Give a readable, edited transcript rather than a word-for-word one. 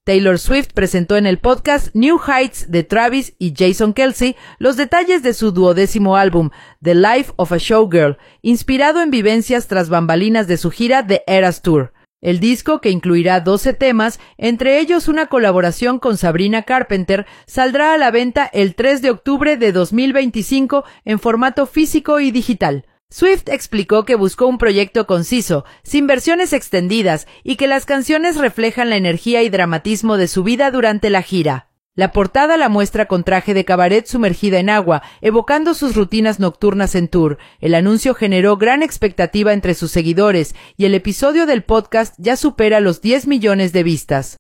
Taylor Swift presentó en el podcast New Heights de Travis y Jason Kelce los detalles de su 12º álbum, The Life of a Showgirl, inspirado en vivencias tras bambalinas de su gira The Eras Tour. El disco, que incluirá 12 temas, entre ellos una colaboración con Sabrina Carpenter, saldrá a la venta el 3 de octubre de 2025 en formato físico y digital. Swift explicó que buscó un proyecto conciso, sin versiones extendidas, y que las canciones reflejan la energía y dramatismo de su vida durante la gira. La portada la muestra con traje de cabaret sumergida en agua, evocando sus rutinas nocturnas en tour. El anuncio generó gran expectativa entre sus seguidores, y el episodio del podcast ya supera los 10 millones de vistas.